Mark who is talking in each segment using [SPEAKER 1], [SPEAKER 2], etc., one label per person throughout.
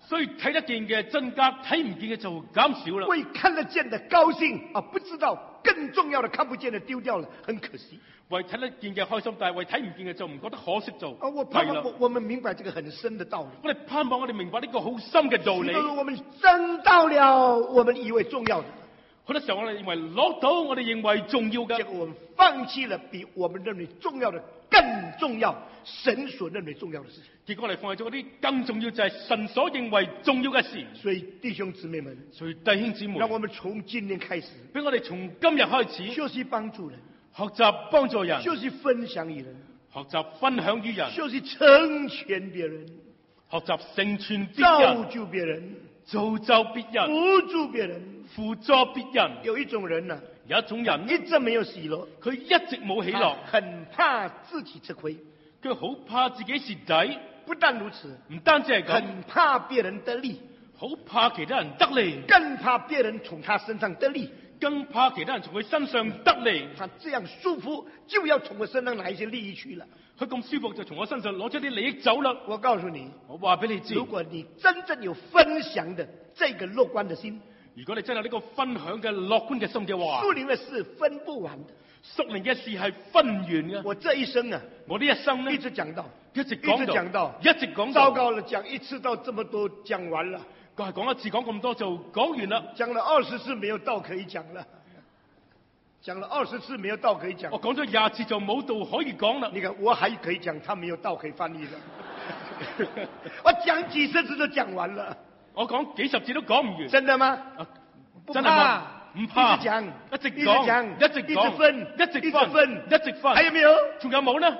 [SPEAKER 1] 所以睇得見嘅增加，睇唔見嘅就減少啦。
[SPEAKER 2] 为看得见的高兴啊，不知道更重要的看不见的丢掉了，很可惜。
[SPEAKER 1] 為睇得見嘅開心，但係為睇唔見嘅就唔覺得可惜做。
[SPEAKER 2] 我盼望我们明白这个很深的道理。
[SPEAKER 1] 我哋盼望我哋明白呢個好深嘅道理。
[SPEAKER 2] 我们争到了我们以为重要的，
[SPEAKER 1] 好多時候我哋認為攞到我哋認為重要嘅，
[SPEAKER 2] 结果我们放弃了比我们认为重要的更重要，神所认为重要的事情。
[SPEAKER 1] 結果我哋放棄咗嗰啲更重要，就係神所認為重要嘅事。
[SPEAKER 2] 所以弟兄姊妹们，
[SPEAKER 1] 所以弟兄姊妹，
[SPEAKER 2] 让我们从今天开始，
[SPEAKER 1] 俾我哋從今日開始
[SPEAKER 2] 學習幫助人，
[SPEAKER 1] 學習幫助人，
[SPEAKER 2] 學習分享與人，
[SPEAKER 1] 學習分享與人，
[SPEAKER 2] 學習成全別人，
[SPEAKER 1] 學習成全別
[SPEAKER 2] 造
[SPEAKER 1] 人，
[SPEAKER 2] 就別人，
[SPEAKER 1] 造就別人，
[SPEAKER 2] 輔助別人，
[SPEAKER 1] 輔助別人。
[SPEAKER 2] 有一種人呢，
[SPEAKER 1] 有一種人
[SPEAKER 2] 一直沒有喜樂，
[SPEAKER 1] 佢一直冇喜樂，
[SPEAKER 2] 很怕自己吃虧，
[SPEAKER 1] 佢好怕自己蝕底。
[SPEAKER 2] 不但如此，
[SPEAKER 1] 唔單止係咁，
[SPEAKER 2] 很怕別人得利，
[SPEAKER 1] 好怕其他人得利，
[SPEAKER 2] 更怕別人從他身上得利，
[SPEAKER 1] 更怕其他人從佢身上得利。
[SPEAKER 2] 他這樣舒服，就要從我身上拿一些利益去了。
[SPEAKER 1] 佢咁舒服就從我身上攞咗啲利益走啦。
[SPEAKER 2] 我告訴你，
[SPEAKER 1] 我話俾你知，
[SPEAKER 2] 如果你真正有分享的這個樂觀的心，
[SPEAKER 1] 如果你真係呢個分享嘅樂觀嘅心嘅話，
[SPEAKER 2] 屬靈的事分不完的，
[SPEAKER 1] 屬靈嘅事係分唔完嘅。
[SPEAKER 2] 我這一生啊，
[SPEAKER 1] 我呢一生呢，
[SPEAKER 2] 一直講到，
[SPEAKER 1] 一直講到，一直講到，
[SPEAKER 2] 糟糕了，講一次到這麼多，講完了。
[SPEAKER 1] 佢係講一次講咁多就講完啦。
[SPEAKER 2] 講了20次沒有道可以講了，講了20次沒有道可以講。
[SPEAKER 1] 我講咗20次就冇道可以講啦。
[SPEAKER 2] 你看我還可以講，他沒有道可以翻譯了。我講幾十次都講完了。
[SPEAKER 1] 我講幾十次都講唔完。
[SPEAKER 2] 真的嗎？
[SPEAKER 1] 真係嗎？唔怕，
[SPEAKER 2] 一直講，
[SPEAKER 1] 一直講，一直講，
[SPEAKER 2] 一直分，
[SPEAKER 1] 一直分，一直分。
[SPEAKER 2] 還有沒有？
[SPEAKER 1] 仲有冇呢？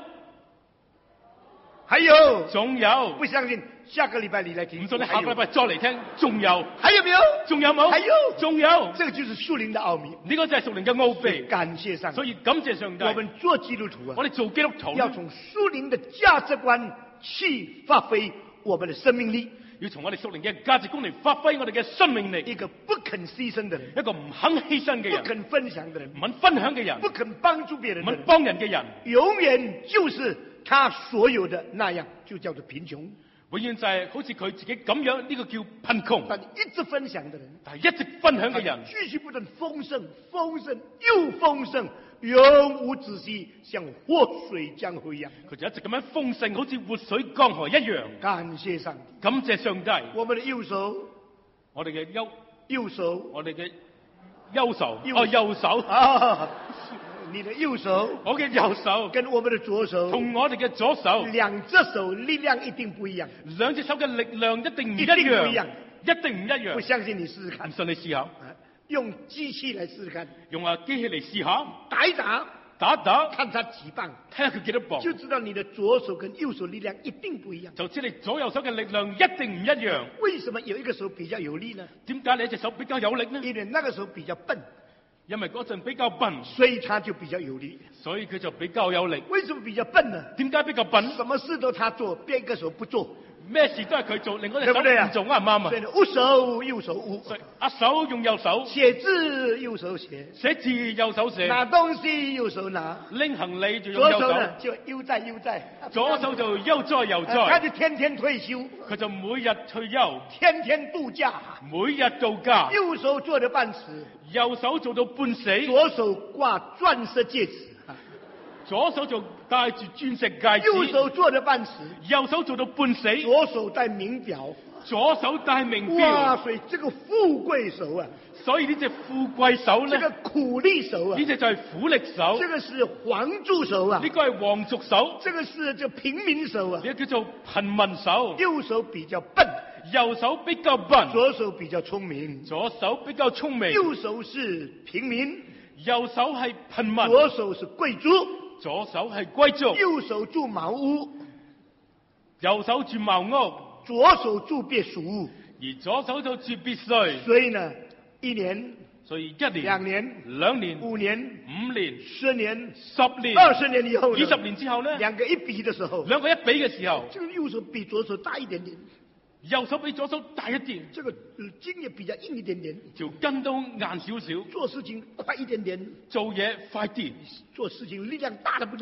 [SPEAKER 2] 還有，
[SPEAKER 1] 仲有。
[SPEAKER 2] 不相信，下個禮拜你來聽。
[SPEAKER 1] 唔信你下個禮拜再嚟聽，仲有。
[SPEAKER 2] 還有沒有？
[SPEAKER 1] 仲有冇？
[SPEAKER 2] 還有，
[SPEAKER 1] 仲有。
[SPEAKER 2] 這個就是屬靈的奧秘。
[SPEAKER 1] 呢個就係屬靈嘅奧秘。
[SPEAKER 2] 感謝上帝。
[SPEAKER 1] 所以感謝上帝。
[SPEAKER 2] 我們做基督徒啊，
[SPEAKER 1] 我哋做基督徒
[SPEAKER 2] 要從屬靈的價值觀去發揮我們的生命力。
[SPEAKER 1] 要從我哋屬靈嘅價值觀嚟發揮我哋嘅生命力。
[SPEAKER 2] 一個不肯犧牲的人，
[SPEAKER 1] 一個唔肯犧牲嘅人，
[SPEAKER 2] 不肯分享的人，
[SPEAKER 1] 唔肯分享嘅人，
[SPEAKER 2] 不肯幫助別人，
[SPEAKER 1] 唔肯幫人嘅人，
[SPEAKER 2] 永遠就是他所有的那樣，就叫做貧窮。
[SPEAKER 1] 永遠就係好似佢自己咁樣，呢個叫貧窮。
[SPEAKER 2] 但一直分享的人，
[SPEAKER 1] 但係一直分享嘅人，
[SPEAKER 2] 繼續不斷豐盛，豐盛又豐盛，永無止息，像活水江河一樣。
[SPEAKER 1] 佢就一直咁樣豐盛，好似活水江河一樣。
[SPEAKER 2] 感謝上帝，
[SPEAKER 1] 感謝上帝。
[SPEAKER 2] 我們的右手，
[SPEAKER 1] 我哋嘅
[SPEAKER 2] 右手，
[SPEAKER 1] 我哋嘅右手，右手
[SPEAKER 2] 啊！你的右手，
[SPEAKER 1] 我嘅右手，
[SPEAKER 2] 跟我們的左手，
[SPEAKER 1] 同我哋嘅左手，
[SPEAKER 2] 兩隻手力量一定不一樣，
[SPEAKER 1] 兩隻手嘅力量一定唔一樣，一定唔一樣。
[SPEAKER 2] 不相信你試試看，
[SPEAKER 1] 唔信你試下，
[SPEAKER 2] 用機器嚟試試看，
[SPEAKER 1] 用機器嚟試下，
[SPEAKER 2] 打一打，
[SPEAKER 1] 打一打，
[SPEAKER 2] 看他幾磅，
[SPEAKER 1] 睇下佢幾多磅，
[SPEAKER 2] 就知道你的左手跟右手力量一定不一樣，
[SPEAKER 1] 就知你左右手嘅力量一定唔一樣。
[SPEAKER 2] 為什麼有一個手比較有力呢？
[SPEAKER 1] 點解你一隻手比較有力呢？
[SPEAKER 2] 因為那個手比較笨，
[SPEAKER 1] 因為嗰陣比較笨，
[SPEAKER 2] 所以他就比較有力，
[SPEAKER 1] 所以佢就比較有力。
[SPEAKER 2] 為什麼比較笨呢？
[SPEAKER 1] 點解比較笨？
[SPEAKER 2] 什麼事都他做，邊個手不做？
[SPEAKER 1] 咩事都係佢做，另外一隻手唔做，啱唔啱啊？
[SPEAKER 2] 所以握手右手握，
[SPEAKER 1] 一手用右手
[SPEAKER 2] 寫字右手寫，
[SPEAKER 1] 寫字右手寫，
[SPEAKER 2] 拿東西右手拿，
[SPEAKER 1] 拎行李就用右手，
[SPEAKER 2] 左手呢就悠哉悠哉，
[SPEAKER 1] 左手就悠哉悠哉。
[SPEAKER 2] 他就天天退休，
[SPEAKER 1] 佢就每日退休，
[SPEAKER 2] 天天度假，
[SPEAKER 1] 每日度假。
[SPEAKER 2] 右手做得半死，
[SPEAKER 1] 右手做到半死，
[SPEAKER 2] 左手掛鑽石戒指。
[SPEAKER 1] 左手就戴住鑽石戒指，
[SPEAKER 2] 右手做得半死，
[SPEAKER 1] 右手做到半死，
[SPEAKER 2] 左手戴名錶，
[SPEAKER 1] 左手戴名錶。
[SPEAKER 2] 哇，所以這個富貴手啊，
[SPEAKER 1] 所以呢隻富貴手咧，
[SPEAKER 2] 這個苦力手啊，
[SPEAKER 1] 呢隻就係苦力手，
[SPEAKER 2] 這個是黃族手啊，
[SPEAKER 1] 呢個係皇族手，
[SPEAKER 2] 這個是這平民手啊，
[SPEAKER 1] 呢個叫做貧民手。
[SPEAKER 2] 右手比較笨，
[SPEAKER 1] 右手比較笨，
[SPEAKER 2] 左手比較聰明，
[SPEAKER 1] 左手比較聰明。
[SPEAKER 2] 右手是平民，
[SPEAKER 1] 右手係貧民，
[SPEAKER 2] 左手是貴族，
[SPEAKER 1] 左手係貴族。
[SPEAKER 2] 右手住茅屋，
[SPEAKER 1] 右手住茅屋，
[SPEAKER 2] 左手住別墅，
[SPEAKER 1] 而左手就住別墅。
[SPEAKER 2] 所以呢，一年，
[SPEAKER 1] 所以1年、
[SPEAKER 2] 2年、
[SPEAKER 1] 2年、
[SPEAKER 2] 5年、
[SPEAKER 1] 5年、
[SPEAKER 2] 10年、
[SPEAKER 1] 10年、
[SPEAKER 2] 20年以後呢
[SPEAKER 1] ，20年之後呢，
[SPEAKER 2] 兩個一比的時候，
[SPEAKER 1] 兩個一比嘅時候，
[SPEAKER 2] 這個右手比左手大一點點，
[SPEAKER 1] 右手比左手大一啲，
[SPEAKER 2] 這個筋也比較硬一點點，
[SPEAKER 1] 條筋都硬少少，
[SPEAKER 2] 做事情快一點點，
[SPEAKER 1] 做嘢快啲，
[SPEAKER 2] 做事情力量大得不得了，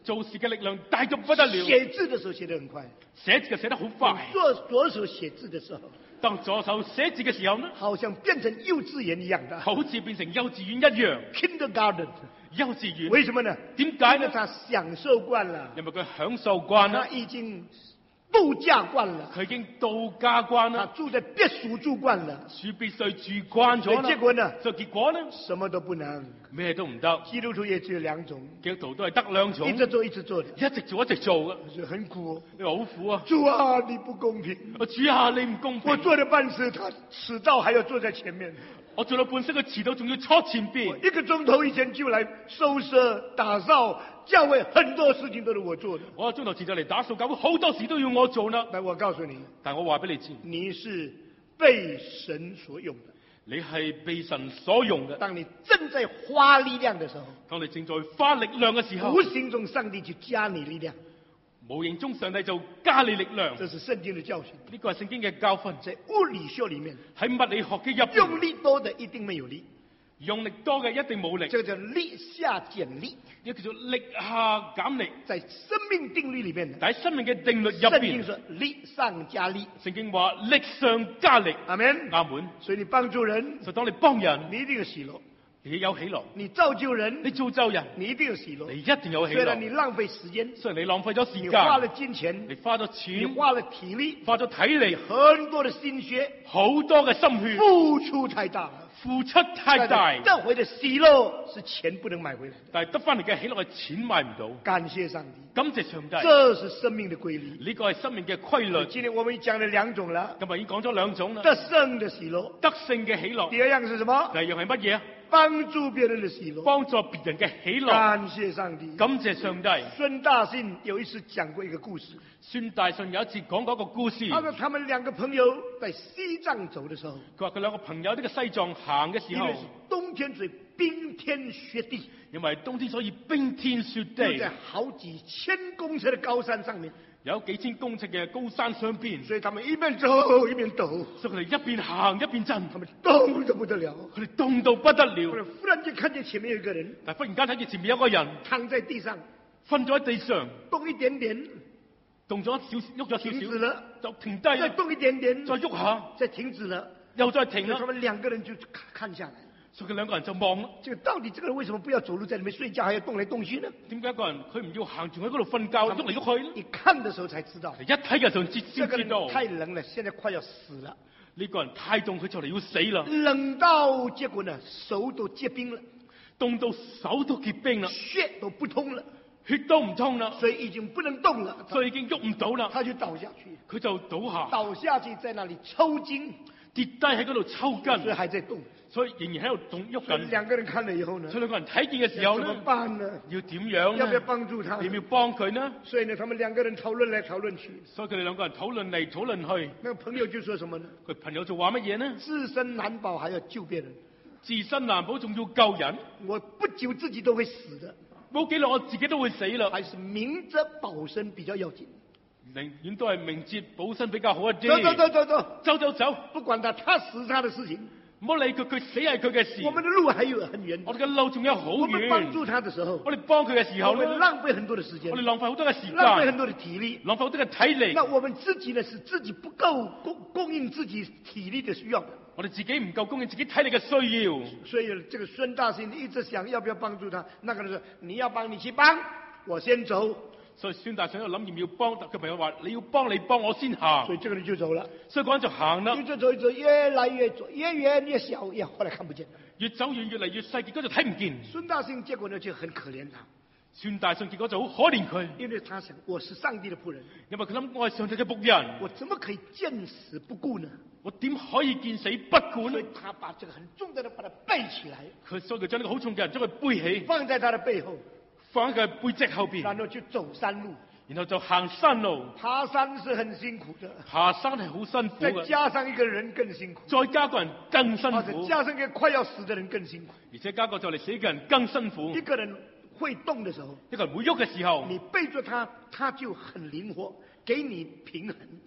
[SPEAKER 1] 做事嘅力量大到不得了。
[SPEAKER 2] 写字的时候写得很快，
[SPEAKER 1] 寫字嘅寫得好快，
[SPEAKER 2] 左手写字的时候，
[SPEAKER 1] 當左手寫字嘅時候呢，
[SPEAKER 2] 好像变成幼稚園一樣的
[SPEAKER 1] 好似變成幼稚園一樣。
[SPEAKER 2] kindergarten。
[SPEAKER 1] 幼稚園
[SPEAKER 2] 為什麼呢？
[SPEAKER 1] 點解呢？
[SPEAKER 2] 因為他享受慣了，
[SPEAKER 1] 因為佢享受慣啦
[SPEAKER 2] 他，已經度假慣了，
[SPEAKER 1] 佢已經度假慣
[SPEAKER 2] 他
[SPEAKER 1] 啦，
[SPEAKER 2] 住在別墅住慣了，
[SPEAKER 1] 住別墅住慣咗啦。
[SPEAKER 2] 結果呢？
[SPEAKER 1] 就結果呢，
[SPEAKER 2] 什麼都不能。
[SPEAKER 1] 咩都唔得。
[SPEAKER 2] 基督徒也只有兩種，
[SPEAKER 1] 基督徒都係得兩種，
[SPEAKER 2] 一直做一直做的，
[SPEAKER 1] 一直做一直做嘅，
[SPEAKER 2] 所以很苦。
[SPEAKER 1] 你話好苦啊！
[SPEAKER 2] 主啊，你不公平！
[SPEAKER 1] 我主下你唔公平，
[SPEAKER 2] 我做了半次，他遲到還要坐在前面。
[SPEAKER 1] 我做到半識佢遲到，仲要坐前
[SPEAKER 2] 我
[SPEAKER 1] 邊。
[SPEAKER 2] 1個鐘頭以前就來收拾打掃教會，很多事情都是我做的。
[SPEAKER 1] 我個鐘頭前就嚟打掃教會，好多事都要我做啦。
[SPEAKER 2] 但我告訴你，
[SPEAKER 1] 但我話俾你知，
[SPEAKER 2] 你是被神所用的。
[SPEAKER 1] 你係被神所用嘅。
[SPEAKER 2] 當你正在花力量的時候，
[SPEAKER 1] 當你正在花力量嘅時候，
[SPEAKER 2] 無形中上帝就加你力量。
[SPEAKER 1] 無形中上帝就加你力量。
[SPEAKER 2] 這是聖經的教訓。
[SPEAKER 1] 呢個係聖經嘅教訓。
[SPEAKER 2] 在物理學裏面，
[SPEAKER 1] 喺物理學嘅入邊，
[SPEAKER 2] 用力多的一定沒有力，
[SPEAKER 1] 用力多嘅一定冇力，
[SPEAKER 2] 這個叫力下減力。
[SPEAKER 1] 呢個叫做力下減力。
[SPEAKER 2] 在生命定律裏面，
[SPEAKER 1] 但喺生命嘅定律入
[SPEAKER 2] 聖經
[SPEAKER 1] 邊，
[SPEAKER 2] 說力上加力。
[SPEAKER 1] 聖經話力上加力。
[SPEAKER 2] 阿門。
[SPEAKER 1] 阿門。
[SPEAKER 2] 所以你幫助人，
[SPEAKER 1] 就當你幫人，
[SPEAKER 2] 你一定有喜樂；
[SPEAKER 1] 你有喜樂；
[SPEAKER 2] 你造就人，
[SPEAKER 1] 你造就人，
[SPEAKER 2] 你一定有喜樂。
[SPEAKER 1] 你一定有喜
[SPEAKER 2] 雖然你
[SPEAKER 1] 樂。
[SPEAKER 2] 浪費時間，
[SPEAKER 1] 雖然你浪費咗時
[SPEAKER 2] 你花了
[SPEAKER 1] 間，
[SPEAKER 2] 金錢，
[SPEAKER 1] 你花咗錢，
[SPEAKER 2] 你花了體力，
[SPEAKER 1] 花咗體力，
[SPEAKER 2] 很多的心血，
[SPEAKER 1] 好多嘅心血，
[SPEAKER 2] 付出太大了。
[SPEAKER 1] 付出太大，
[SPEAKER 2] 得回的喜樂是錢不能買回來的。
[SPEAKER 1] 但係得翻嚟嘅喜樂係錢買唔到。
[SPEAKER 2] 感謝上帝，
[SPEAKER 1] 感謝上帝，
[SPEAKER 2] 這是生命的規律。
[SPEAKER 1] 呢個係生命嘅規律。
[SPEAKER 2] 今天我們講了兩種了，
[SPEAKER 1] 今日已經講咗兩種啦。
[SPEAKER 2] 得勝的喜樂，
[SPEAKER 1] 得勝嘅喜樂，
[SPEAKER 2] 第二樣是什麼？
[SPEAKER 1] 第二樣係乜嘢啊？
[SPEAKER 2] 幫助別人的喜樂，
[SPEAKER 1] 幫助別人嘅喜樂。
[SPEAKER 2] 感謝上帝，
[SPEAKER 1] 感謝上帝。
[SPEAKER 2] 孫大信有一次講過一個故事，
[SPEAKER 1] 孫大信有一次講過一個故事，
[SPEAKER 2] 他說他們兩個朋友在西藏走的時候，
[SPEAKER 1] 佢話佢兩個朋友呢個西藏行嘅時候
[SPEAKER 2] 因為，是冬天，所以冰天雪地，
[SPEAKER 1] 因為冬天所以冰天雪
[SPEAKER 2] 就在
[SPEAKER 1] 地，
[SPEAKER 2] 好幾千公尺的高山上面，
[SPEAKER 1] 有幾千公尺嘅高山上邊，
[SPEAKER 2] 所以他們一邊走一邊抖，
[SPEAKER 1] 所以佢哋一邊行一邊震，
[SPEAKER 2] 他們凍得不得了。
[SPEAKER 1] 佢哋凍到不得
[SPEAKER 2] 後
[SPEAKER 1] 了。
[SPEAKER 2] 來忽然間看見前面有一個人
[SPEAKER 1] 但係忽然間睇見前面有個人
[SPEAKER 2] 躺在地上，
[SPEAKER 1] 瞓咗喺地上，
[SPEAKER 2] 動一點點，
[SPEAKER 1] 動咗喐咗
[SPEAKER 2] 停止
[SPEAKER 1] 少少，
[SPEAKER 2] 了，
[SPEAKER 1] 就停低
[SPEAKER 2] 再
[SPEAKER 1] 啦，
[SPEAKER 2] 動一點點，
[SPEAKER 1] 再喐下，
[SPEAKER 2] 再停止了，
[SPEAKER 1] 又再停啦
[SPEAKER 2] 他。們兩個人就看下來，
[SPEAKER 1] 所以佢兩個人就望啦。
[SPEAKER 2] 這個到底這個人為什麼不要走路在裏面睡覺，還要動來動去呢？
[SPEAKER 1] 點解一個人佢唔要行，仲喺嗰度瞓覺，喐嚟喐去呢？
[SPEAKER 2] 一看的時候才知道，
[SPEAKER 1] 一睇嘅時候
[SPEAKER 2] 這
[SPEAKER 1] 先
[SPEAKER 2] 個人
[SPEAKER 1] 知道
[SPEAKER 2] 太冷了，現在快要死了，
[SPEAKER 1] 呢個人太凍，佢就嚟要死啦，
[SPEAKER 2] 冷到結果呢，手都結冰了，
[SPEAKER 1] 凍到手都結冰啦，
[SPEAKER 2] 血都不通了，
[SPEAKER 1] 血都唔通啦，
[SPEAKER 2] 所以已經不能動了，
[SPEAKER 1] 所以已經喐唔到啦，
[SPEAKER 2] 他就倒下去，
[SPEAKER 1] 佢就倒下，
[SPEAKER 2] 倒下去在那裡抽筋，
[SPEAKER 1] 跌低喺嗰度抽
[SPEAKER 2] 所以
[SPEAKER 1] 筋，
[SPEAKER 2] 還在動。
[SPEAKER 1] 所以仍然喺度喐
[SPEAKER 2] 所以
[SPEAKER 1] 緊。
[SPEAKER 2] 兩個人看了以後呢，
[SPEAKER 1] 所以兩個人睇見嘅時候
[SPEAKER 2] 怎麼
[SPEAKER 1] 呢，
[SPEAKER 2] 辦呢？
[SPEAKER 1] 要點樣
[SPEAKER 2] 要不要
[SPEAKER 1] 呢？
[SPEAKER 2] 幫助他？
[SPEAKER 1] 要唔要幫佢呢？
[SPEAKER 2] 所以呢，他們兩個人討論來討論去，
[SPEAKER 1] 所以佢哋兩個人討論嚟討論去，
[SPEAKER 2] 那個朋友就說什麼呢？
[SPEAKER 1] 佢朋友就話乜嘢呢？
[SPEAKER 2] 自身難保還要救別人，
[SPEAKER 1] 自身難保，仲要救人，
[SPEAKER 2] 我不久自己都會死的，
[SPEAKER 1] 冇幾耐我自己都會死啦。
[SPEAKER 2] 還是明哲保身比較要緊。
[SPEAKER 1] 寧願都係明哲保身比較好一啲。
[SPEAKER 2] 走走走走走，
[SPEAKER 1] 走走走，
[SPEAKER 2] 不管他，他死他的事情，
[SPEAKER 1] 唔好理佢，佢死係佢嘅事。
[SPEAKER 2] 我們的路還有很遠。
[SPEAKER 1] 我哋嘅路仲有好
[SPEAKER 2] 我們幫
[SPEAKER 1] 遠。
[SPEAKER 2] 助他的時候，
[SPEAKER 1] 我哋幫佢嘅時候
[SPEAKER 2] 我們
[SPEAKER 1] 呢，
[SPEAKER 2] 浪費很多的時間
[SPEAKER 1] 我，哋浪費好多嘅時間，
[SPEAKER 2] 浪費很多的體力。
[SPEAKER 1] 浪費好多嘅體力
[SPEAKER 2] 那。我們自己呢，是自己不夠供應自己體力的需要的。
[SPEAKER 1] 我哋自己唔夠供應自己體力嘅需要，
[SPEAKER 2] 所以這個孫大信一直想要不要幫助他，那個人說你要幫你去幫，我先走。
[SPEAKER 1] 所以孫大信喺度諗要唔要幫，佢朋友話你要幫你幫我先行
[SPEAKER 2] 所，以這個人就走了。
[SPEAKER 1] 所以嗰人就行啦
[SPEAKER 2] 一，直走一走，越來越走，越遠越小，後來看不見了。
[SPEAKER 1] 越走遠越嚟越細，結果就睇唔見。
[SPEAKER 2] 孫大信結果呢就很可憐他，
[SPEAKER 1] 孫大信結果就好可憐佢，
[SPEAKER 2] 因為他想我是上帝的僕人，
[SPEAKER 1] 因為佢諗我係上帝嘅僕人，
[SPEAKER 2] 我怎麼可以見死不顧呢？
[SPEAKER 1] 我點可以見死不顧呢
[SPEAKER 2] 所以？他把這個很重的把它背起來，
[SPEAKER 1] 所以佢將呢個好重嘅人將佢背起，
[SPEAKER 2] 放在他的背後，
[SPEAKER 1] 放喺佢背脊後邊，
[SPEAKER 2] 然後去走山路。
[SPEAKER 1] 然後就行山路。
[SPEAKER 2] 爬山是很辛苦的，
[SPEAKER 1] 爬山係好辛苦
[SPEAKER 2] 再
[SPEAKER 1] 嘅，
[SPEAKER 2] 加上一個人更辛苦，
[SPEAKER 1] 再加個人更辛
[SPEAKER 2] 或者
[SPEAKER 1] 苦，
[SPEAKER 2] 加上一個快要死的人更辛苦。
[SPEAKER 1] 而且加個就嚟死嘅人更辛苦
[SPEAKER 2] 一。個人會動的時候，
[SPEAKER 1] 一個人會喐嘅時候，
[SPEAKER 2] 你背着他，他就很靈活，給你平衡。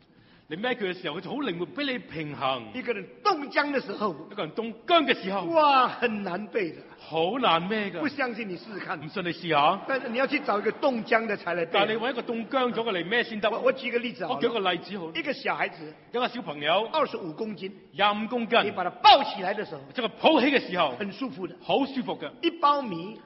[SPEAKER 1] 你孭佢嘅時候，佢就好靈活，俾你平衡。
[SPEAKER 2] 一個人凍僵的時候，
[SPEAKER 1] 一個人凍僵嘅時候，
[SPEAKER 2] 哇，很難背的。
[SPEAKER 1] 好難孭㗎。
[SPEAKER 2] 不相信你試試看。
[SPEAKER 1] 唔信你試下。
[SPEAKER 2] 但是你要去找一個凍僵的才來背。
[SPEAKER 1] 但係你揾一個凍僵咗嘅嚟孭先得。
[SPEAKER 2] 我舉個例子好了。
[SPEAKER 1] 我舉個例子好。
[SPEAKER 2] 一個小孩子，
[SPEAKER 1] 一個小朋友
[SPEAKER 2] 25公斤
[SPEAKER 1] ，25公斤，
[SPEAKER 2] 你把他抱起來的時候，
[SPEAKER 1] 即係抱起嘅時候，
[SPEAKER 2] 很舒服的，
[SPEAKER 1] 好舒服嘅。
[SPEAKER 2] 一包米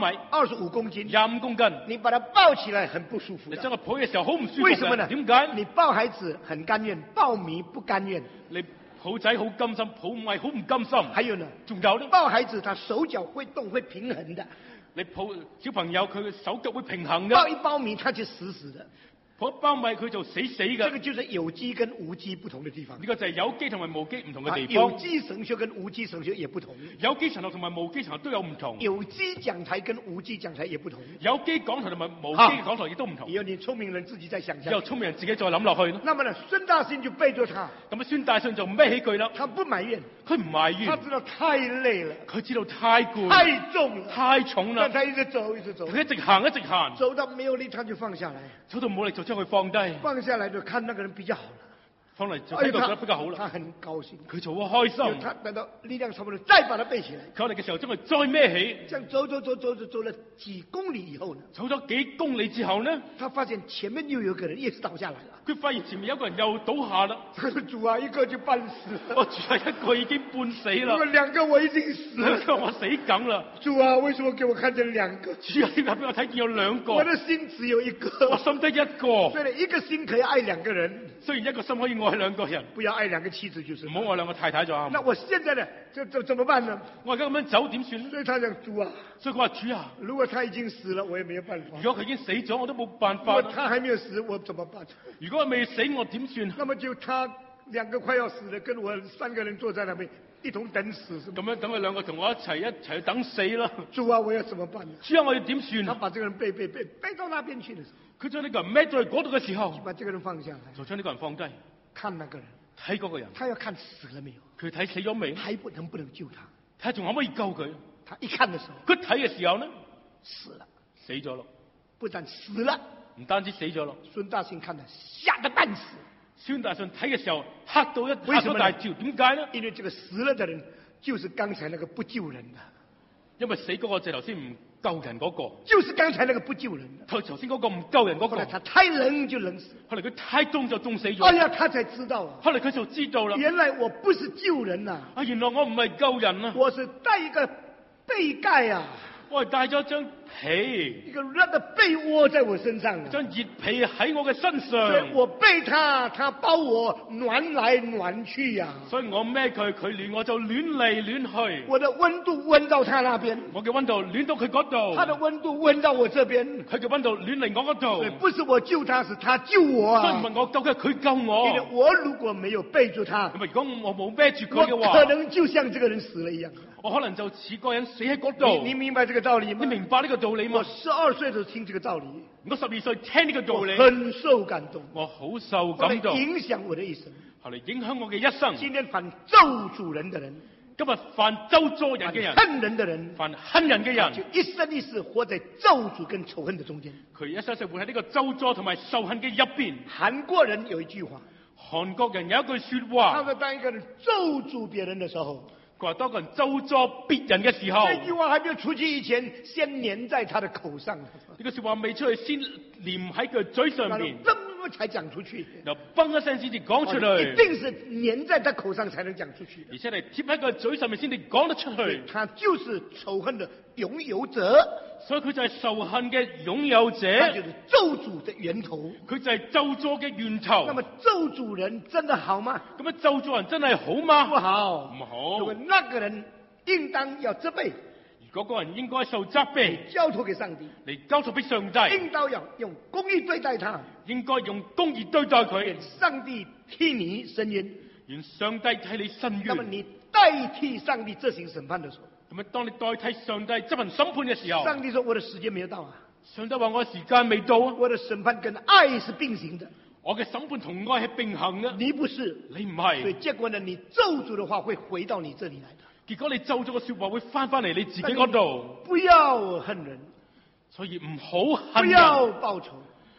[SPEAKER 2] ，25公斤
[SPEAKER 1] ，25公斤，
[SPEAKER 2] 你把他抱起來很不舒服的。
[SPEAKER 1] 你將佢抱嘅時候好唔舒服嘅。
[SPEAKER 2] 為什麼呢？
[SPEAKER 1] 點解？
[SPEAKER 2] 你抱孩子很甘願，抱米不甘願。
[SPEAKER 1] 你抱仔好甘心，抱米好唔甘心。
[SPEAKER 2] 還有呢？
[SPEAKER 1] 仲有呢？
[SPEAKER 2] 抱孩子他手腳會動，會平衡的。
[SPEAKER 1] 你抱小朋友佢嘅手腳會平衡嘅。
[SPEAKER 2] 抱一包米他就死死的。
[SPEAKER 1] 抱一包米佢就死死嘅。
[SPEAKER 2] 這個就是有機跟無機不同的地方。
[SPEAKER 1] 呢個就係有機同埋無機唔同嘅地方。
[SPEAKER 2] 有機神學跟無機神學也不同。
[SPEAKER 1] 有機神學同埋無機神學都有唔同。
[SPEAKER 2] 有機講台跟無機講台也不同。
[SPEAKER 1] 有機講台同埋無機嘅講台亦都唔同。
[SPEAKER 2] 以後你聰明人自己再想象。
[SPEAKER 1] 以後聰明人自己再諗落去咯。
[SPEAKER 2] 那麼呢，孫大信就背著他。
[SPEAKER 1] 咁啊，孫大信就孭起佢啦。
[SPEAKER 2] 他不埋怨。
[SPEAKER 1] 佢唔埋怨。
[SPEAKER 2] 他知道太累了。
[SPEAKER 1] 佢知道太攰。
[SPEAKER 2] 太重了。
[SPEAKER 1] 太重啦。
[SPEAKER 2] 但他一直走，一直走。
[SPEAKER 1] 佢一直行，一直行。
[SPEAKER 2] 走到沒有力，他就放下來。
[SPEAKER 1] 走到冇力就將佢放低。
[SPEAKER 2] 放下來就看那個人比較好了。
[SPEAKER 1] 放嚟就睇到佢比較好啦。
[SPEAKER 2] 他很高興。
[SPEAKER 1] 佢就好開心。
[SPEAKER 2] 他等到力量差不多，再把它背起來。
[SPEAKER 1] 佢嚟嘅時候將佢再孭起。
[SPEAKER 2] 這樣走了幾公里以後呢？
[SPEAKER 1] 走咗幾公里之後呢？
[SPEAKER 2] 他發現前面又有個人也是倒下來了。
[SPEAKER 1] 佢發現前面有個人又倒下啦。
[SPEAKER 2] 他說：主啊，一個就半死了。
[SPEAKER 1] 我主啊，一個已經半死啦。
[SPEAKER 2] 兩個我已經死了。
[SPEAKER 1] 兩個我死梗啦。
[SPEAKER 2] 主啊，為什麼給我看見兩個？
[SPEAKER 1] 主啊，點解俾我睇見有兩個？
[SPEAKER 2] 我的心只有一個。
[SPEAKER 1] 我心得一個。
[SPEAKER 2] 所以一個心可以愛兩個人。
[SPEAKER 1] 雖然一個心可以愛兩個人，
[SPEAKER 2] 不要愛兩個妻子就是。
[SPEAKER 1] 唔好愛兩個太太就啱。
[SPEAKER 2] 那我現在呢？就怎麼辦呢？
[SPEAKER 1] 我而家咁樣走點算？
[SPEAKER 2] 所以他講主啊。
[SPEAKER 1] 所以佢話主啊，
[SPEAKER 2] 如果他已經死了，我也沒有辦法。
[SPEAKER 1] 如果佢已經死咗，我都冇辦法。
[SPEAKER 2] 如果他還沒有死，我怎麼辦？
[SPEAKER 1] 如果佢未死，我點算？
[SPEAKER 2] 那麼就他兩個快要死了，跟我三個人坐在那邊一同等死，是咁
[SPEAKER 1] 樣等佢兩個同我一齊等死啦。
[SPEAKER 2] 主啊，我要怎麼辦呢？
[SPEAKER 1] 主啊，我要點算？
[SPEAKER 2] 他把這個人背到那邊去的時候，
[SPEAKER 1] 佢將呢個人孭咗去嗰度嘅時候，
[SPEAKER 2] 就把這個人放下來，
[SPEAKER 1] 就將呢個人放低，
[SPEAKER 2] 看那個人，
[SPEAKER 1] 睇嗰個人，
[SPEAKER 2] 他要看死了沒有？
[SPEAKER 1] 佢睇死咗未？
[SPEAKER 2] 還能不能救他？
[SPEAKER 1] 睇下仲可唔可以救佢？
[SPEAKER 2] 他一看的時候，
[SPEAKER 1] 佢睇嘅時候呢，
[SPEAKER 2] 死了，
[SPEAKER 1] 死咗咯，
[SPEAKER 2] 不但死了，
[SPEAKER 1] 唔單止死咗咯。
[SPEAKER 2] 孫大信看得嚇得半死。
[SPEAKER 1] 孫大信睇嘅時候嚇到大叫，點解呢？
[SPEAKER 2] 因為這個死了的人就是剛才那個不救人的，
[SPEAKER 1] 因為死嗰個就頭先唔救人嗰個，
[SPEAKER 2] 就是剛才那個不救人的。
[SPEAKER 1] 頭先嗰個唔救人嗰個，
[SPEAKER 2] 後來他太冷就冷死，
[SPEAKER 1] 後來佢太凍就凍死咗。
[SPEAKER 2] 哎呀，他才知道啊！
[SPEAKER 1] 後來佢就知道啦，
[SPEAKER 2] 原來我不是救人呐！
[SPEAKER 1] 啊，原來我唔係救人啊，
[SPEAKER 2] 我是帶一個被蓋啊！
[SPEAKER 1] 我係帶咗張被，
[SPEAKER 2] 一個熱的被窩在我身上，
[SPEAKER 1] 張熱被喺我嘅身上，
[SPEAKER 2] 所以我背他，他包我暖來暖去呀。
[SPEAKER 1] 所以我孭佢，佢暖我就暖嚟暖去。
[SPEAKER 2] 我的溫度溫到他那邊，
[SPEAKER 1] 我嘅溫度暖到佢嗰度，
[SPEAKER 2] 他的溫度溫到我這邊，
[SPEAKER 1] 佢嘅溫度暖嚟我嗰度。
[SPEAKER 2] 所以不是我救他，是他救我啊！
[SPEAKER 1] 所以唔係我救佢，佢救我。
[SPEAKER 2] 因為我如果沒有背住他，
[SPEAKER 1] 咁啊，如果我冇孭住佢嘅話，
[SPEAKER 2] 可能就像這個人死了一樣。
[SPEAKER 1] 我可能就似個人死喺嗰度。
[SPEAKER 2] 你明白這個道理嗎？
[SPEAKER 1] 你明白呢個道理嗎？
[SPEAKER 2] 我12歲就聽這個道理，
[SPEAKER 1] 我12歲聽呢個道理，
[SPEAKER 2] 很受感動，
[SPEAKER 1] 我好受感動，
[SPEAKER 2] 影響我的一生，
[SPEAKER 1] 後嚟影響我嘅一生。
[SPEAKER 2] 今天反咒詛人的人，
[SPEAKER 1] 今日犯咒詛人嘅人，
[SPEAKER 2] 恨人的人，
[SPEAKER 1] 犯恨人嘅人，
[SPEAKER 2] 就一生一世活在咒詛跟仇恨的中間。
[SPEAKER 1] 佢一生一世活喺呢個咒詛同埋仇恨嘅入邊。
[SPEAKER 2] 韓國人有一句話，
[SPEAKER 1] 韓國人有一句說話，
[SPEAKER 2] 他說當一個人咒詛別人的時候，
[SPEAKER 1] 佢話當個人咒詛別人嘅時候，
[SPEAKER 2] 這句話還沒有出去以前，先粘在他的口上。
[SPEAKER 1] 呢個說話未出去，先黏喺佢嘴上面，
[SPEAKER 2] 才講出去，
[SPEAKER 1] 又嘣一聲先至講出嚟，
[SPEAKER 2] 一定是粘在他口上才能講出去，
[SPEAKER 1] 而且係貼喺佢嘴上面先至講得出去。
[SPEAKER 2] 他就是仇恨的擁有者，
[SPEAKER 1] 所以佢就係仇恨嘅擁有者，
[SPEAKER 2] 他就是咒詛的源頭，
[SPEAKER 1] 佢就係咒詛嘅源頭。
[SPEAKER 2] 那麼咒詛人真的好嗎？
[SPEAKER 1] 咁樣咒詛人真係好嗎？
[SPEAKER 2] 不好，
[SPEAKER 1] 唔好。
[SPEAKER 2] 如果那個人應當要責備，
[SPEAKER 1] 嗰個人應該受責備，
[SPEAKER 2] 交託給上帝，
[SPEAKER 1] 嚟交託俾上帝，
[SPEAKER 2] 應當要用公義對待他，
[SPEAKER 1] 應該用公義對待佢。
[SPEAKER 2] 願上帝替你伸冤，
[SPEAKER 1] 願上帝替你伸冤。
[SPEAKER 2] 那麼你代替上帝執行審判的時候，
[SPEAKER 1] 咁啊，當你代替上帝執行審判嘅時候，
[SPEAKER 2] 上帝說我的時間沒有到啊，
[SPEAKER 1] 上帝話我時間未到啊，
[SPEAKER 2] 我的審判跟愛是並行的，
[SPEAKER 1] 我嘅審判同愛係並行嘅。
[SPEAKER 2] 你不是，
[SPEAKER 1] 你唔係，
[SPEAKER 2] 所以結果呢，你咒詛的話會回到你這裡來的。
[SPEAKER 1] 結果你咒咗個說話會翻翻嚟你自己嗰度。
[SPEAKER 2] 不要恨人，
[SPEAKER 1] 所以唔好恨人，
[SPEAKER 2] 不要報仇，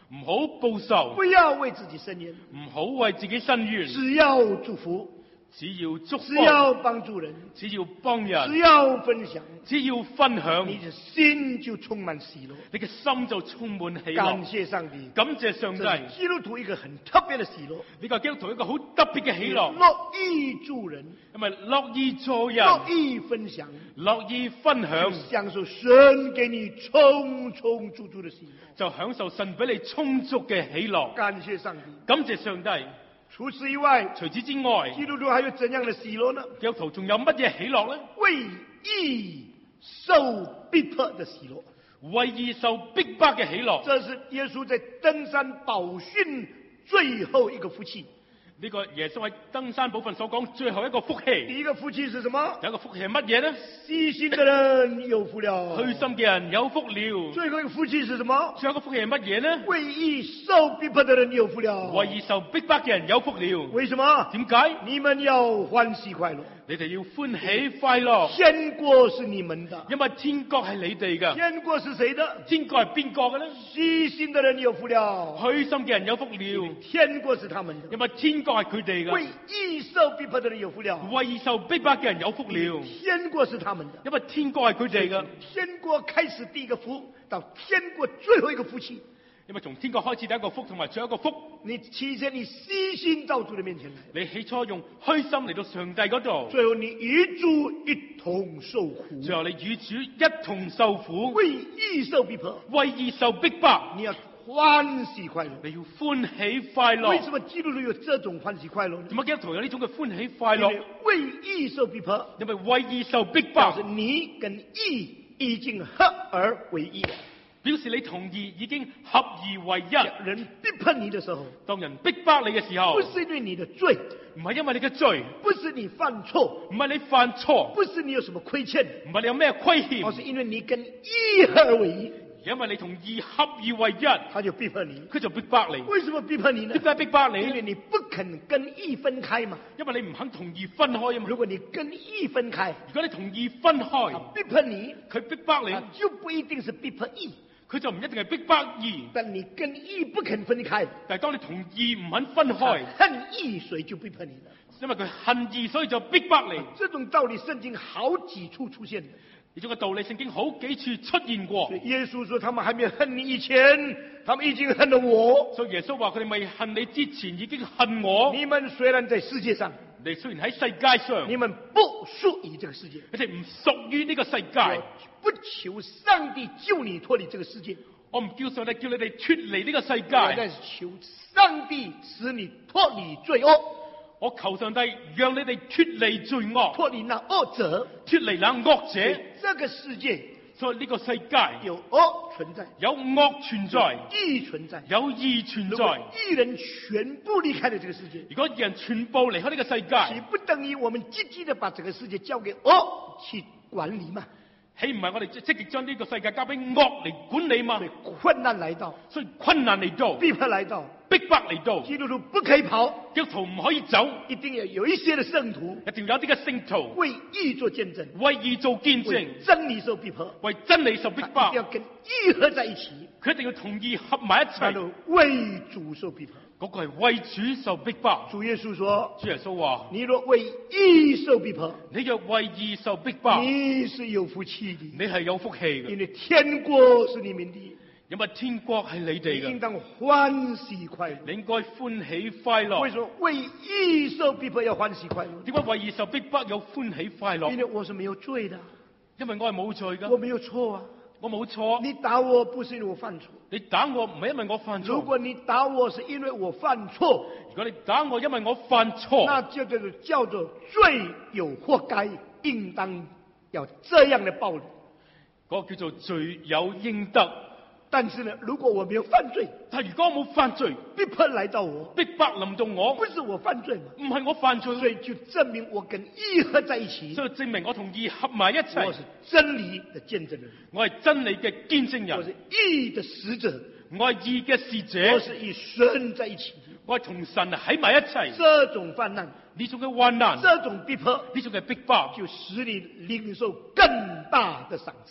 [SPEAKER 1] 唔好報仇，
[SPEAKER 2] 不要為自己伸冤，
[SPEAKER 1] 唔好為自己伸冤，
[SPEAKER 2] 只要祝福，
[SPEAKER 1] 只要祝福，
[SPEAKER 2] 只要幫助人，
[SPEAKER 1] 只要幫人，
[SPEAKER 2] 只要分享，
[SPEAKER 1] 只要分享，
[SPEAKER 2] 你的心就充滿喜樂。
[SPEAKER 1] 你嘅心就充滿喜
[SPEAKER 2] 感
[SPEAKER 1] 樂。
[SPEAKER 2] 謝上帝，
[SPEAKER 1] 感謝上帝，
[SPEAKER 2] 這是基督徒一個很特別的喜樂，
[SPEAKER 1] 呢個基督徒一個好特別嘅喜樂，
[SPEAKER 2] 樂意助人，
[SPEAKER 1] 因為樂意助人，
[SPEAKER 2] 樂意分享，
[SPEAKER 1] 樂意分享，
[SPEAKER 2] 享受神給你充充足足的喜樂。
[SPEAKER 1] 就享受神俾你充足嘅喜樂。
[SPEAKER 2] 感謝上帝。
[SPEAKER 1] 感謝上帝。
[SPEAKER 2] 除此以外，
[SPEAKER 1] 除此之外，
[SPEAKER 2] 基督徒還有怎樣的喜樂呢？
[SPEAKER 1] 基督徒仲有乜嘢喜樂呢？
[SPEAKER 2] 為義受逼迫的喜樂，
[SPEAKER 1] 為義受逼迫嘅喜樂，
[SPEAKER 2] 這是耶穌在登山寶訓最後一個福氣。
[SPEAKER 1] 呢個耶穌喺登山寶訓所講最後一個福氣。
[SPEAKER 2] 第一個福氣是什麼？
[SPEAKER 1] 有一個福氣係乜嘢呢？
[SPEAKER 2] 虛心的人有福了。
[SPEAKER 1] 虛心嘅人有福了。
[SPEAKER 2] 最後一個福氣是什麼？
[SPEAKER 1] 最後一個福氣係乜嘢呢？
[SPEAKER 2] 為義受逼迫的人有福了。
[SPEAKER 1] 為義受逼迫嘅人有福了。
[SPEAKER 2] 為什麼？
[SPEAKER 1] 點解？
[SPEAKER 2] 你們要歡喜快樂。
[SPEAKER 1] 你哋要歡喜快樂。
[SPEAKER 2] 天國是你們的，
[SPEAKER 1] 因為天國係你哋嘅。
[SPEAKER 2] 天國是誰的？
[SPEAKER 1] 天國係邊個嘅呢？
[SPEAKER 2] 虛心的人有福了。
[SPEAKER 1] 虛心嘅人有福了。
[SPEAKER 2] 天國是他們的，
[SPEAKER 1] 因為天國係佢哋嘅。
[SPEAKER 2] 為義受逼迫的人有福了。
[SPEAKER 1] 為義受逼迫嘅人有福了。
[SPEAKER 2] 天國是他們的，
[SPEAKER 1] 因為天國係佢哋嘅。
[SPEAKER 2] 天國開始第一個福，到天國最後一個福氣。
[SPEAKER 1] 因為從天國開始第一個福，同埋最後一個福。
[SPEAKER 2] 你起先你虛心到主的面前來，
[SPEAKER 1] 你起初用虛心嚟到上帝嗰度，
[SPEAKER 2] 最後你與主一同受苦。
[SPEAKER 1] 最後你與主一同受苦。
[SPEAKER 2] 為義受逼迫，
[SPEAKER 1] 為義受逼迫，
[SPEAKER 2] 你要歡喜快樂。
[SPEAKER 1] 你要歡喜快樂。
[SPEAKER 2] 為什麼基督徒有這種歡喜快樂呢？
[SPEAKER 1] 點解基督徒有呢種嘅歡喜快樂？
[SPEAKER 2] 為義受逼迫，
[SPEAKER 1] 因為為義受逼迫，
[SPEAKER 2] 就是你跟義已經合而為一了。
[SPEAKER 1] 表示你同意已經合而為一。
[SPEAKER 2] 人逼迫你的時候，
[SPEAKER 1] 當人逼迫你嘅時候，
[SPEAKER 2] 不是因為你的罪，
[SPEAKER 1] 唔係因為你嘅罪，
[SPEAKER 2] 不是你犯錯，
[SPEAKER 1] 唔係你犯錯，
[SPEAKER 2] 不是你有什麼虧欠，
[SPEAKER 1] 唔係你有咩虧欠，
[SPEAKER 2] 而是因為你跟義合而為一。
[SPEAKER 1] 因為你同義合而為一，
[SPEAKER 2] 他就逼迫你。
[SPEAKER 1] 佢就逼迫你。
[SPEAKER 2] 為什麼逼迫你呢？
[SPEAKER 1] 點解逼迫你？
[SPEAKER 2] 因為你不肯跟義分開嘛。
[SPEAKER 1] 因為你唔肯同義分開啊嘛。
[SPEAKER 2] 如果你跟義分開，
[SPEAKER 1] 如果你同義分開，
[SPEAKER 2] 逼迫你，
[SPEAKER 1] 佢逼迫你，
[SPEAKER 2] 就不一定是逼迫義。
[SPEAKER 1] 佢就唔一定係逼迫義。
[SPEAKER 2] 但你跟義不肯分開，
[SPEAKER 1] 但係當你同義唔肯分開，
[SPEAKER 2] 恨義所以就逼迫你了。
[SPEAKER 1] 因為佢恨義，所以就逼迫你。
[SPEAKER 2] 這種道理聖經好幾處出現。
[SPEAKER 1] 呢種嘅道理聖經好幾處出現過。
[SPEAKER 2] 所以耶穌說，他們還沒恨你以前，他們已經恨了我。
[SPEAKER 1] 所以耶穌話佢哋未恨你之前已經恨我。
[SPEAKER 2] 你們雖然在世界上，
[SPEAKER 1] 你雖然喺世界上，
[SPEAKER 2] 你們不屬於這個世界，
[SPEAKER 1] 你哋唔屬於呢個世界。
[SPEAKER 2] 不求上帝救你脫離這個世界，
[SPEAKER 1] 我唔叫上帝叫你哋脫離呢個世界，
[SPEAKER 2] 但是求上帝使你脫離罪惡。
[SPEAKER 1] 我求上帝讓你哋脫離罪惡，
[SPEAKER 2] 脫離那惡者，
[SPEAKER 1] 脫離那惡者。
[SPEAKER 2] 這個世界，
[SPEAKER 1] 所以呢個世界
[SPEAKER 2] 有惡存在，
[SPEAKER 1] 有惡存在，
[SPEAKER 2] 義存在，
[SPEAKER 1] 有義存在。
[SPEAKER 2] 義人全部離開了這個世界，
[SPEAKER 1] 如果義人全部離開呢個世界，
[SPEAKER 2] 豈不等於我們積極地把這個世界交給惡去管理嗎？
[SPEAKER 1] 豈唔係我哋積極將呢個世界交俾惡嚟管理嘛？
[SPEAKER 2] 困難來到，
[SPEAKER 1] 所以困難嚟到，
[SPEAKER 2] 逼迫來到，
[SPEAKER 1] 逼迫嚟到，
[SPEAKER 2] 基督徒不可以跑，
[SPEAKER 1] 基督徒唔可以走，
[SPEAKER 2] 一定要有一些的聖徒，
[SPEAKER 1] 一定要有啲嘅聖徒
[SPEAKER 2] 為義做見證，
[SPEAKER 1] 為義做見證，
[SPEAKER 2] 為真理受逼迫，
[SPEAKER 1] 為真理受逼迫，
[SPEAKER 2] 一定要跟義合在一起，
[SPEAKER 1] 佢一定要同義合埋一齊，
[SPEAKER 2] 為主受逼迫。
[SPEAKER 1] 嗰個係為主受逼迫。
[SPEAKER 2] 主耶穌說：
[SPEAKER 1] 主耶穌話：
[SPEAKER 2] 你若為義受逼迫，
[SPEAKER 1] 你若為義受逼迫，
[SPEAKER 2] 你是有福氣的，
[SPEAKER 1] 你係有福氣嘅，
[SPEAKER 2] 因為天國是你們的，
[SPEAKER 1] 因為天國係你哋嘅，
[SPEAKER 2] 應當歡喜快樂。
[SPEAKER 1] 你應該歡喜快樂。
[SPEAKER 2] 為什麼為義受逼迫要歡喜快樂？
[SPEAKER 1] 點解為義受逼迫有歡喜快樂？
[SPEAKER 2] 因為我是沒有罪的，
[SPEAKER 1] 因為我係冇罪噶，
[SPEAKER 2] 我沒有錯啊，
[SPEAKER 1] 我冇錯。
[SPEAKER 2] 你打我不是因為我犯錯，
[SPEAKER 1] 你打我唔係因為我犯錯。
[SPEAKER 2] 如果你打我是因為我犯錯，
[SPEAKER 1] 如果你打我因為我犯錯，
[SPEAKER 2] 那就叫做罪有活該，應當要這樣的報理。
[SPEAKER 1] 嗰個叫做罪有應得。
[SPEAKER 2] 但是呢，如果我沒有犯罪，
[SPEAKER 1] 但如果我冇犯罪，
[SPEAKER 2] 逼迫來到我，
[SPEAKER 1] 逼迫臨到我，
[SPEAKER 2] 不是我犯罪嗎？
[SPEAKER 1] 唔係我犯罪，
[SPEAKER 2] 所以就證明我跟義合在一起，
[SPEAKER 1] 所以證明我同義合埋一齊。
[SPEAKER 2] 我是真理的見證人，
[SPEAKER 1] 我係真理嘅見證人，
[SPEAKER 2] 我是義的使者，
[SPEAKER 1] 我係義嘅使者，
[SPEAKER 2] 我是與神在一起，
[SPEAKER 1] 我係同神喺埋一齊。
[SPEAKER 2] 這種患難，
[SPEAKER 1] 呢種嘅患難，
[SPEAKER 2] 這種逼迫，
[SPEAKER 1] 呢種嘅逼迫，
[SPEAKER 2] 就使你領受更大的賞賜，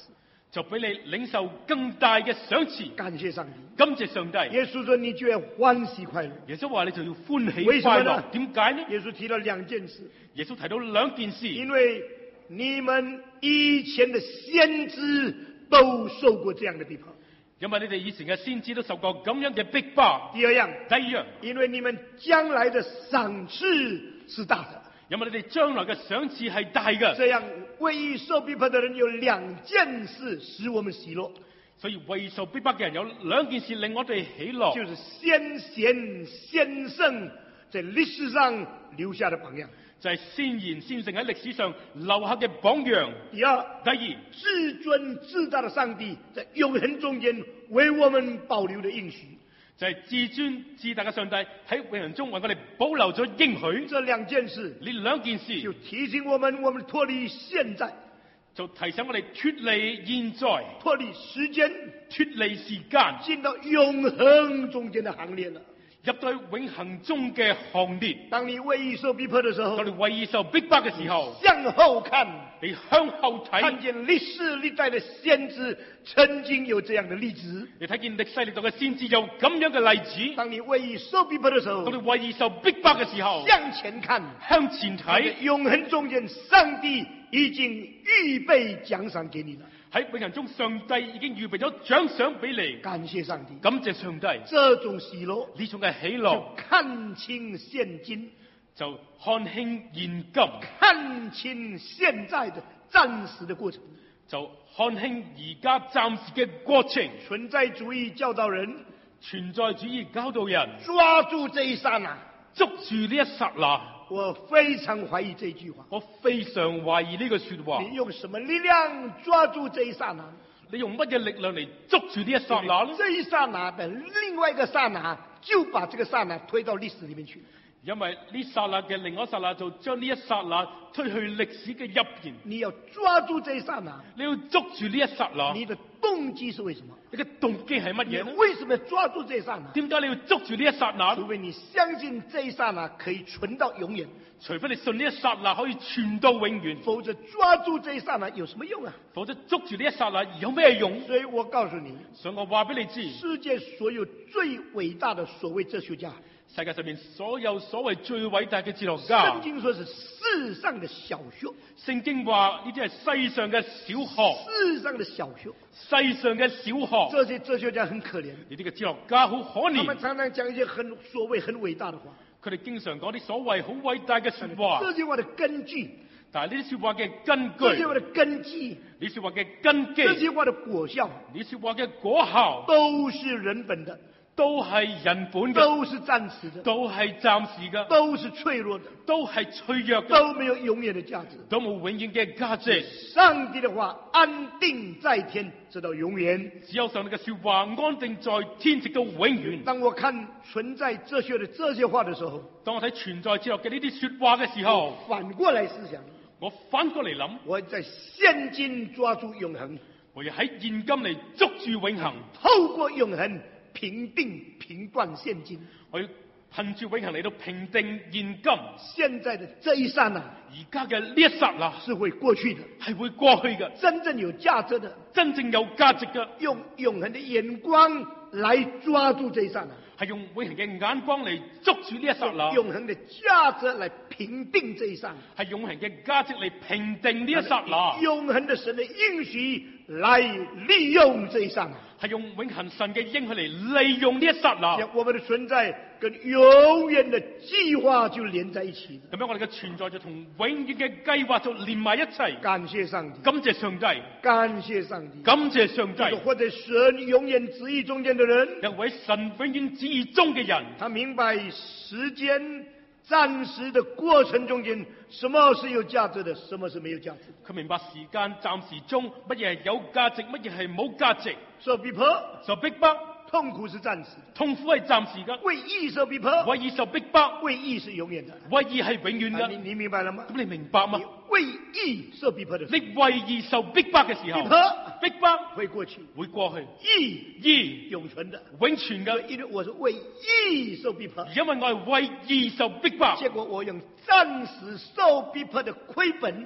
[SPEAKER 1] 就俾你領受更大嘅賞賜。
[SPEAKER 2] 感謝上帝，
[SPEAKER 1] 感謝上帝。
[SPEAKER 2] 耶穌說你就要歡喜快樂。
[SPEAKER 1] 耶穌話你就要歡喜
[SPEAKER 2] 為什麼呢
[SPEAKER 1] 快樂。點解呢？
[SPEAKER 2] 耶穌提了2件事，
[SPEAKER 1] 耶穌提到2件事，
[SPEAKER 2] 因為你們以前的先知都受過這樣的逼迫。
[SPEAKER 1] 因為你哋以前嘅先知都受過咁樣嘅逼迫。
[SPEAKER 2] 第二樣，
[SPEAKER 1] 第二樣，
[SPEAKER 2] 因為你們將來的賞賜是大的。
[SPEAKER 1] 因為你哋將來嘅賞賜係大嘅。
[SPEAKER 2] 這樣為義受逼迫的人有2件事使我們喜樂，
[SPEAKER 1] 所以為受逼迫嘅人有2件事令我哋喜樂，
[SPEAKER 2] 就是先賢先聖在歷史上留下的榜樣，
[SPEAKER 1] 就係先賢先聖喺歷史上留下嘅榜樣。
[SPEAKER 2] 第二，
[SPEAKER 1] 第二，
[SPEAKER 2] 至尊至大的上帝在永恆中間為我們保留的應許，
[SPEAKER 1] 就係至尊至大嘅上帝喺永恆中為我哋保留咗應許。
[SPEAKER 2] 這2件事
[SPEAKER 1] 呢2件事
[SPEAKER 2] 就提醒我們脫離現在，
[SPEAKER 1] 就提醒我哋脫離現在，
[SPEAKER 2] 脫離時間，
[SPEAKER 1] 脫離時間，
[SPEAKER 2] 進到永恆中間的行列了。
[SPEAKER 1] 入到永恆中嘅行列。
[SPEAKER 2] 當你為義受逼迫的時候，
[SPEAKER 1] 當你為義受逼迫嘅時候，
[SPEAKER 2] 向後看，
[SPEAKER 1] 你向後睇，
[SPEAKER 2] 看見歷世歷代的先知曾經有這樣的例子。
[SPEAKER 1] 你睇見歷世歷代嘅先知有咁樣嘅例子。
[SPEAKER 2] 當你為義受逼迫的時候，
[SPEAKER 1] 當你為義受逼迫嘅時候，
[SPEAKER 2] 向前看，
[SPEAKER 1] 向前睇，
[SPEAKER 2] 永恆中間上帝已經預備獎賞給你了。
[SPEAKER 1] 喺永恆中，上帝已經預備咗獎賞俾你。
[SPEAKER 2] 感謝上帝，
[SPEAKER 1] 感謝上帝。
[SPEAKER 2] 這種喜樂，
[SPEAKER 1] 呢種嘅喜樂，
[SPEAKER 2] 看清現今，
[SPEAKER 1] 就看輕現今，
[SPEAKER 2] 看清現在的暫時的過程，
[SPEAKER 1] 就看輕而家暫時嘅過程。
[SPEAKER 2] 存在主義教導人，
[SPEAKER 1] 存在主義教導人，
[SPEAKER 2] 抓住這一剎那，
[SPEAKER 1] 捉住呢一剎那。
[SPEAKER 2] 我非常懷疑這句話，
[SPEAKER 1] 我非常懷疑呢句說話。
[SPEAKER 2] 你用什麼力量抓住這一剎那？
[SPEAKER 1] 你用乜嘢力量嚟捉住呢一剎那呢？
[SPEAKER 2] 這一剎那的另外一個剎那，就把這個剎那推到歷史裏面去。
[SPEAKER 1] 因為呢剎那嘅另外一剎那就將呢一剎那推去歷史嘅入邊。
[SPEAKER 2] 你要抓住這一剎那，
[SPEAKER 1] 你要捉住呢一剎那。
[SPEAKER 2] 你的動機是為什麼？
[SPEAKER 1] 你嘅動機係乜嘢呢？
[SPEAKER 2] 你為什麼要抓住這一剎那？
[SPEAKER 1] 點解你要捉住呢一剎那？
[SPEAKER 2] 除非你相信這一剎那可以存到永遠，
[SPEAKER 1] 除非你信呢一剎那可以存到永遠，
[SPEAKER 2] 否則抓住這一剎那有什麼用啊？
[SPEAKER 1] 否則捉住呢一剎那有咩用？
[SPEAKER 2] 所以我告訴你，
[SPEAKER 1] 所以我話俾你知，
[SPEAKER 2] 世界所有最偉大的所謂哲學家，
[SPEAKER 1] 世界上面所有所謂最偉大嘅哲學家，
[SPEAKER 2] 聖經說是世上的小學，
[SPEAKER 1] 聖經話呢啲係世上嘅小學，
[SPEAKER 2] 世上的小學，
[SPEAKER 1] 世上嘅小學。
[SPEAKER 2] 這些哲學家很可憐，
[SPEAKER 1] 呢啲嘅哲學家好可
[SPEAKER 2] 他們
[SPEAKER 1] 憐，
[SPEAKER 2] 常常講一些所謂很偉大的話，
[SPEAKER 1] 佢哋經常講啲所謂好偉大嘅說話，
[SPEAKER 2] 這些話的根據，
[SPEAKER 1] 但係呢啲說話嘅根據，
[SPEAKER 2] 這些話的根基，
[SPEAKER 1] 呢啲說話嘅根基，
[SPEAKER 2] 這些話的果效，
[SPEAKER 1] 呢啲說話嘅果效，
[SPEAKER 2] 都是人本的，
[SPEAKER 1] 都係人本嘅，
[SPEAKER 2] 都是暫時的，
[SPEAKER 1] 都係暫時嘅，
[SPEAKER 2] 都是脆弱的，
[SPEAKER 1] 都係脆弱嘅，
[SPEAKER 2] 都沒有永遠的價值，
[SPEAKER 1] 都冇永遠嘅價值。
[SPEAKER 2] 上帝的話安定在天，直到永遠。
[SPEAKER 1] 只有上帝嘅說話安定在天，直到永遠。
[SPEAKER 2] 當我看存在哲學的這些話的時候，
[SPEAKER 1] 當我睇存在哲學嘅呢啲說話嘅時候，
[SPEAKER 2] 反過來思想，
[SPEAKER 1] 我反過嚟諗，
[SPEAKER 2] 我在現今抓住永恆，
[SPEAKER 1] 我要喺現今嚟捉住永恆，
[SPEAKER 2] 透過永恆評定評斷現今。
[SPEAKER 1] 我要憑住永恆嚟到評定現今。
[SPEAKER 2] 現在的這一剎那，
[SPEAKER 1] 而家嘅呢一剎那
[SPEAKER 2] 是會過去的，
[SPEAKER 1] 係會過去嘅，
[SPEAKER 2] 真正有價值的，
[SPEAKER 1] 真正有價值嘅，
[SPEAKER 2] 用永恆的眼光來抓住這一剎那，
[SPEAKER 1] 係用永恆嘅眼光嚟捉住呢一剎那，
[SPEAKER 2] 永恆的價值來評定這一剎那，
[SPEAKER 1] 係永恆嘅價值嚟評定呢一剎那，
[SPEAKER 2] 永恆的神的應許來利用這一剎那，
[SPEAKER 1] 係用永恆神嘅應許嚟利用呢一剎那。
[SPEAKER 2] 我們的存在跟永遠的計劃就連在一起。
[SPEAKER 1] 咁樣我哋嘅存在就同永遠嘅計劃就連埋一齊。
[SPEAKER 2] 感謝上帝，
[SPEAKER 1] 感謝上帝，
[SPEAKER 2] 感謝上帝，
[SPEAKER 1] 感謝上帝。
[SPEAKER 2] 或者神永遠旨意中間的人，
[SPEAKER 1] 一位神永遠旨意中嘅人，
[SPEAKER 2] 他明白時間暫時的過程中間，什麼是有價值的，什麼是沒有價值。
[SPEAKER 1] 佢明白時間暫時中乜嘢係有價值，乜嘢係冇價值。
[SPEAKER 2] 受逼迫，
[SPEAKER 1] 受逼迫，
[SPEAKER 2] 痛苦是暫時的，
[SPEAKER 1] 痛苦係暫時嘅。
[SPEAKER 2] 為義受逼迫，
[SPEAKER 1] 為義受逼迫，
[SPEAKER 2] 為義是永遠的。
[SPEAKER 1] 為義係永遠嘅。
[SPEAKER 2] 你明白了嗎？
[SPEAKER 1] 咁你明白嗎？
[SPEAKER 2] 為義受逼迫的時候，
[SPEAKER 1] 你為義受逼迫嘅時候，逼迫
[SPEAKER 2] 會過去，
[SPEAKER 1] 會過去。
[SPEAKER 2] 義永存的，
[SPEAKER 1] 永存嘅。
[SPEAKER 2] 因為我是為義受逼迫，
[SPEAKER 1] 因為我係為義受逼迫，
[SPEAKER 2] 結果我用暫時受逼迫的虧本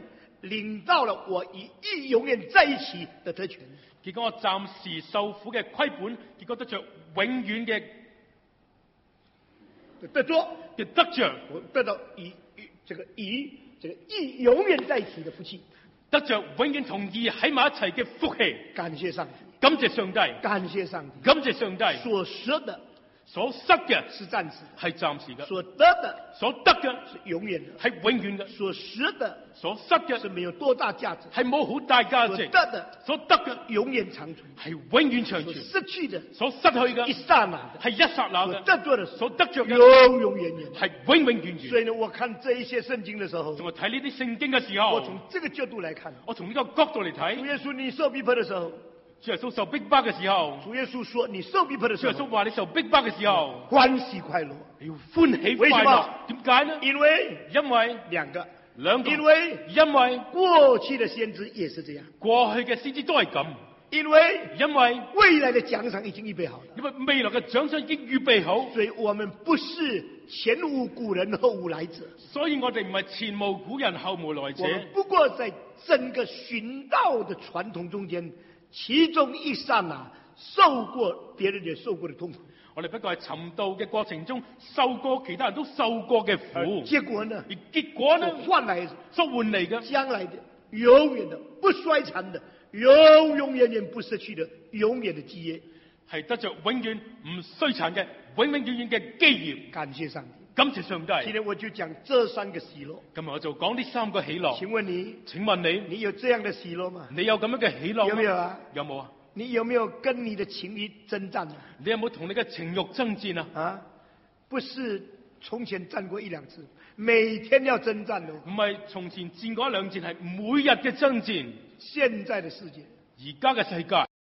[SPEAKER 2] 領到了我與義永遠在一起的特權。
[SPEAKER 1] 結果我暫時受苦嘅虧本，結果得着永遠嘅
[SPEAKER 2] 得着，我得到與義永遠在一起的福氣，
[SPEAKER 1] 得着永遠同義喺埋一齊嘅福氣。
[SPEAKER 2] 感謝上帝，
[SPEAKER 1] 感謝上帝，
[SPEAKER 2] 感謝上帝，
[SPEAKER 1] 感謝上帝。
[SPEAKER 2] 所失的
[SPEAKER 1] 所失嘅
[SPEAKER 2] 是暫時的，
[SPEAKER 1] 係暫時嘅；
[SPEAKER 2] 所得的
[SPEAKER 1] 所得嘅
[SPEAKER 2] 是永遠的，
[SPEAKER 1] 係永遠嘅；
[SPEAKER 2] 所失的
[SPEAKER 1] 所失嘅
[SPEAKER 2] 是沒有多大價值，
[SPEAKER 1] 係冇好大價值；
[SPEAKER 2] 所得的
[SPEAKER 1] 所得嘅
[SPEAKER 2] 永遠長存，
[SPEAKER 1] 係永遠長
[SPEAKER 2] 所
[SPEAKER 1] 存；
[SPEAKER 2] 失去的
[SPEAKER 1] 所失去嘅
[SPEAKER 2] 一剎那的，
[SPEAKER 1] 係一剎那
[SPEAKER 2] 所
[SPEAKER 1] 嘅；
[SPEAKER 2] 得着的
[SPEAKER 1] 所得着嘅
[SPEAKER 2] 永永遠遠。
[SPEAKER 1] 係永永遠遠。
[SPEAKER 2] 所以呢，我看這一些聖經的時候，
[SPEAKER 1] 仲係睇呢啲聖經嘅時候，
[SPEAKER 2] 我從這個角度來看，
[SPEAKER 1] 我從呢個角度嚟
[SPEAKER 2] 主
[SPEAKER 1] 睇，
[SPEAKER 2] 耶穌你受逼迫的時候，
[SPEAKER 1] 主耶穌受逼迫嘅時候，
[SPEAKER 2] 主耶穌說你受逼迫的
[SPEAKER 1] 主耶穌
[SPEAKER 2] 時候，
[SPEAKER 1] 話你受逼迫嘅時候，
[SPEAKER 2] 歡喜快樂，
[SPEAKER 1] 你要歡喜快
[SPEAKER 2] 為什
[SPEAKER 1] 樂
[SPEAKER 2] 麼。
[SPEAKER 1] 點解呢？
[SPEAKER 2] 因為
[SPEAKER 1] 因為
[SPEAKER 2] 兩個，
[SPEAKER 1] 兩個，
[SPEAKER 2] 因為
[SPEAKER 1] 因為
[SPEAKER 2] 過去的先知也是這樣，
[SPEAKER 1] 過去嘅先知都係咁，
[SPEAKER 2] 因為
[SPEAKER 1] 因為
[SPEAKER 2] 未來的獎賞已經預備好了，
[SPEAKER 1] 因為未來嘅獎賞已經預備好，
[SPEAKER 2] 所以我們不是前無古人後無來者，
[SPEAKER 1] 所以我哋唔係前無古人後無來者
[SPEAKER 2] 我，們不過在整個尋道的傳統中間，其中一剎那受過別人也受過的痛苦，
[SPEAKER 1] 我哋不過係尋道嘅過程中受過其他人都受過嘅
[SPEAKER 2] 而
[SPEAKER 1] 苦，
[SPEAKER 2] 結果呢，
[SPEAKER 1] 而結果呢，
[SPEAKER 2] 所換來
[SPEAKER 1] 所換嚟嘅
[SPEAKER 2] 將來的永遠的不衰殘的永永遠遠不失去的永遠的基業，
[SPEAKER 1] 係得着永遠唔衰殘嘅永永遠遠嘅基業。
[SPEAKER 2] 感謝上帝。
[SPEAKER 1] 感謝上帝。
[SPEAKER 2] 今天我就講這三個喜樂。
[SPEAKER 1] 今日我就講呢三個喜樂。
[SPEAKER 2] 請問你，
[SPEAKER 1] 請問你，
[SPEAKER 2] 你有這樣的喜樂嗎？
[SPEAKER 1] 你有咁樣嘅喜樂嗎？
[SPEAKER 2] 有沒有啊？
[SPEAKER 1] 有冇啊？
[SPEAKER 2] 你有沒有跟你的情慾征戰啊？
[SPEAKER 1] 你有冇同你嘅情慾爭戰啊？
[SPEAKER 2] 啊，不是從前戰過一兩次，每天要征戰的。
[SPEAKER 1] 唔係從前戰過一兩戰，係每日嘅爭戰。
[SPEAKER 2] 現在的世界，
[SPEAKER 1] 而家嘅世界。